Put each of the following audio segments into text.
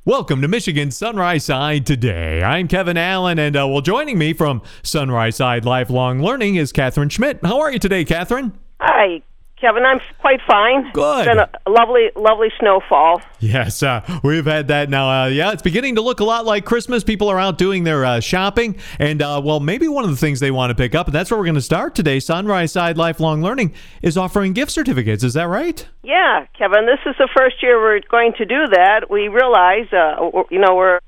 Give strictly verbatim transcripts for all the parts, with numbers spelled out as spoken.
Welcome to Michigan Sunrise Side Today. I'm Kevin Allen, and uh, well, joining me from Sunrise Side Lifelong Learning is Catherine Schmidt. How are you today, Catherine? Hi, Kevin. I'm quite fine. Good. It's been a lovely, lovely snowfall. Yes, uh, we've had that now. Uh, yeah, it's beginning to look a lot like Christmas. People are out doing their uh, shopping, and uh, well, maybe one of the things they want to pick up, and that's where we're going to start today. Sunrise Side Lifelong Learning is offering gift certificates. Is that right? Yeah, Kevin. This is the first year we're going to do that. We realize, uh, you know, we're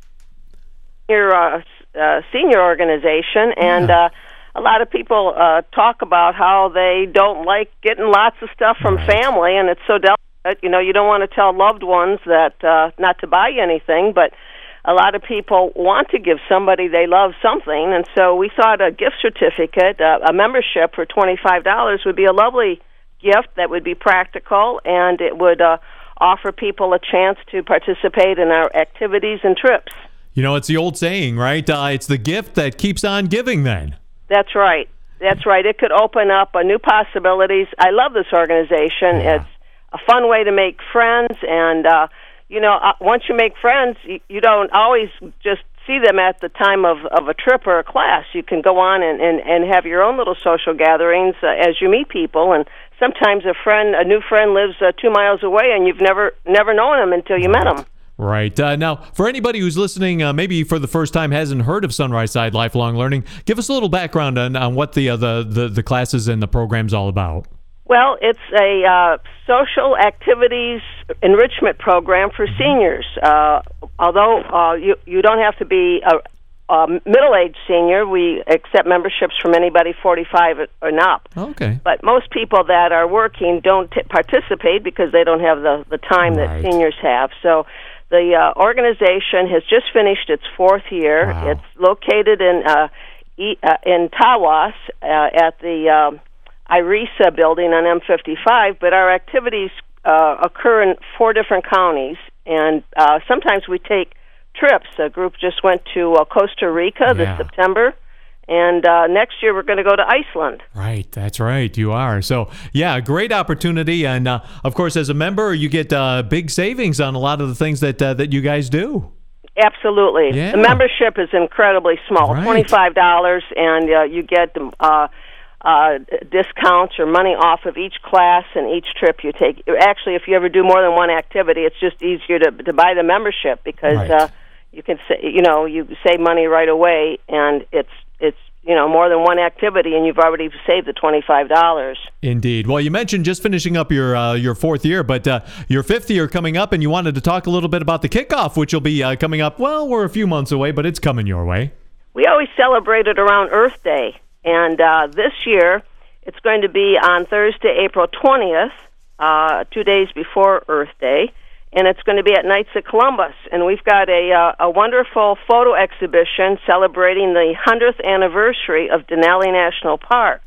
your uh, uh, senior organization, and. Yeah. Uh, A lot of people uh, talk about how they don't like getting lots of stuff from Right. family, and it's so delicate. You know, you don't want to tell loved ones that uh, not to buy anything, but a lot of people want to give somebody they love something, and so we thought a gift certificate, uh, a membership for twenty-five dollars would be a lovely gift that would be practical, and it would uh, offer people a chance to participate in our activities and trips. You know, it's the old saying, right? Uh, it's the gift that keeps on giving then. That's right. That's right. It could open up uh, new possibilities. I love this organization. Yeah. It's a fun way to make friends, and uh, you know, uh, once you make friends, you, you don't always just see them at the time of, of a trip or a class. You can go on and, and, and have your own little social gatherings uh, as you meet people, and sometimes a friend, a new friend, lives uh, two miles away, and you've never never known them until you met them. Right. Uh, now, for anybody who's listening, uh, maybe for the first time hasn't heard of Sunrise Side Lifelong Learning, give us a little background on, on what the, uh, the, the, the classes and the program's all about. Well, it's a uh, social activities enrichment program for seniors. Uh, although uh, you, you don't have to be a, a middle-aged senior, we accept memberships from anybody forty-five and up. Okay. But most people that are working don't t- participate because they don't have the, the time Right. that seniors have. So the uh, organization has just finished its fourth year. Wow. It's located in uh, e- uh, in Tawas uh, at the um, IRESA building on M fifty-five, but our activities uh, occur in four different counties, and uh, sometimes we take trips. A group just went to uh, Costa Rica this Yeah. September, and uh, next year we're going to go to Iceland. Right. That's right. You are. So, yeah, great opportunity. And, uh, of course, as a member, you get uh, big savings on a lot of the things that uh, that you guys do. Absolutely. Yeah. The membership is incredibly small, Right. twenty-five dollars, and uh, you get uh, uh, discounts or money off of each class and each trip you take. Actually, if you ever do more than one activity, it's just easier to to buy the membership because Right. uh, you can sa- you know you save money right away, and it's it's you know more than one activity, and you've already saved the twenty-five dollars. Indeed. Well, you mentioned just finishing up your uh, your fourth year, but uh, your fifth year coming up, and you wanted to talk a little bit about the kickoff, which will be uh, coming up. Well, we're a few months away, but it's coming your way. We always celebrate it around Earth Day, and uh, this year it's going to be on Thursday, April twentieth, uh, two days before Earth Day, and it's going to be at Knights of Columbus. And we've got a, uh, a wonderful photo exhibition celebrating the hundredth anniversary of Denali National Park.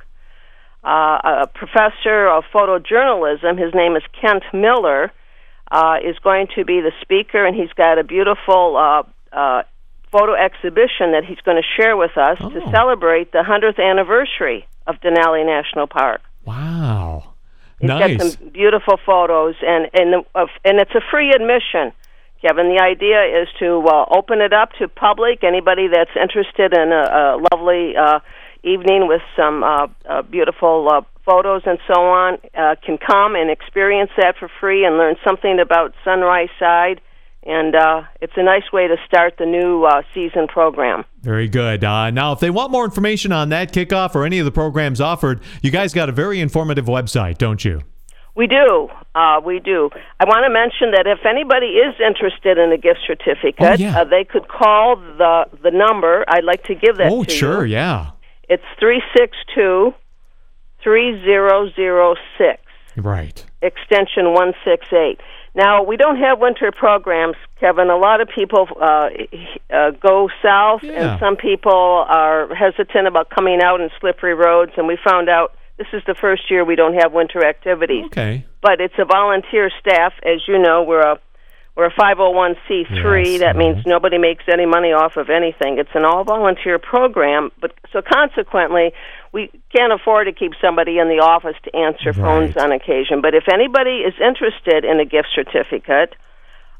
Uh, a professor of photojournalism, his name is Kent Miller, uh, is going to be the speaker, and he's got a beautiful uh, uh, photo exhibition that he's going to share with us Oh. to celebrate the hundredth anniversary of Denali National Park. Wow. He's Nice. got some beautiful photos, and and, the, uh, and it's a free admission, Kevin. The idea is to uh, open it up to public. Anybody that's interested in a, a lovely uh, evening with some uh, uh, beautiful uh, photos and so on uh, can come and experience that for free and learn something about Sunrise Side. And uh, it's a nice way to start the new uh, season program. Very good. Uh, now, if they want more information on that kickoff or any of the programs offered, you guys got a very informative website, don't you? We do. Uh, we do. I want to mention that if anybody is interested in a gift certificate, Oh, yeah. uh, they could call the the number. I'd like to give that Oh, to sure, you. yeah. It's three six two, three zero zero six, Right. extension one six eight. Now, we don't have winter programs, Kevin. A lot of people uh, uh, go south, Yeah. and some people are hesitant about coming out in slippery roads, and we found out this is the first year we don't have winter activities. Okay. But it's a volunteer staff. As you know, we're a we're a five oh one c three. Yes, That uh-huh. means nobody makes any money off of anything. It's an all-volunteer program, but so consequently, we can't afford to keep somebody in the office to answer phones Right. on occasion. But if anybody is interested in a gift certificate,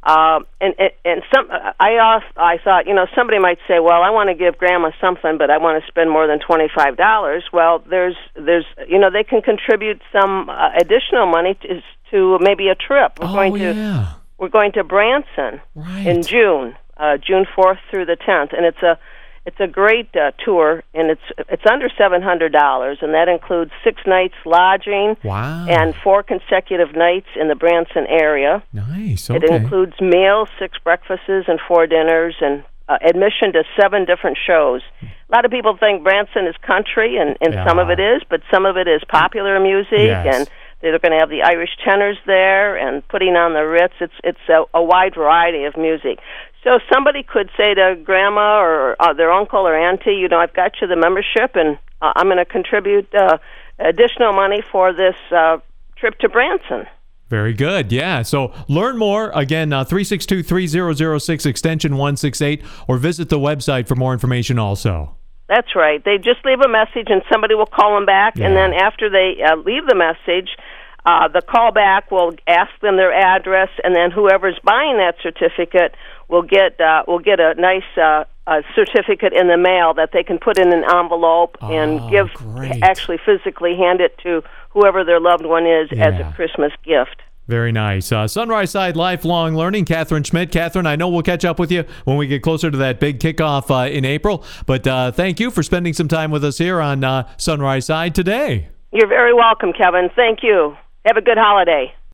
Uh, and, and and some I also, I thought, you know, somebody might say, well, I want to give Grandma something, but I want to spend more than twenty-five dollars. Well, there's there's you know, they can contribute some uh, additional money to, to maybe a trip. We're oh, going to yeah. we're going to Branson right. in June, uh, June fourth through the tenth, and it's a It's a great uh, tour, and it's it's under seven hundred dollars, and that includes six nights lodging wow. and four consecutive nights in the Branson area. Nice. Okay. It includes meals, six breakfasts, and four dinners, and uh, admission to seven different shows. A lot of people think Branson is country, and, and yeah. some of it is, but some of it is popular music, yes. and they're going to have the Irish tenors there and putting on the Ritz. It's it's a, a wide variety of music. So somebody could say to Grandma or uh, their uncle or auntie, you know, I've got you the membership, and uh, I'm going to contribute uh, additional money for this uh, trip to Branson. Very good. Yeah. So learn more. Again, uh, three six two, three zero zero six, extension one six eight, or visit the website for more information also. That's right. They just leave a message, and somebody will call them back, yeah. and then after they uh, leave the message, uh, the callback will ask them their address, and then whoever's buying that certificate will get uh, will get a nice uh, a certificate in the mail that they can put in an envelope oh, and give, great. actually physically hand it to whoever their loved one is yeah. as a Christmas gift. Very nice. Uh, Sunrise Side Lifelong Learning, Catherine Schmidt. Catherine, I know we'll catch up with you when we get closer to that big kickoff uh, in April, but uh, thank you for spending some time with us here on uh, Sunrise Side today. You're very welcome, Kevin. Thank you. Have a good holiday.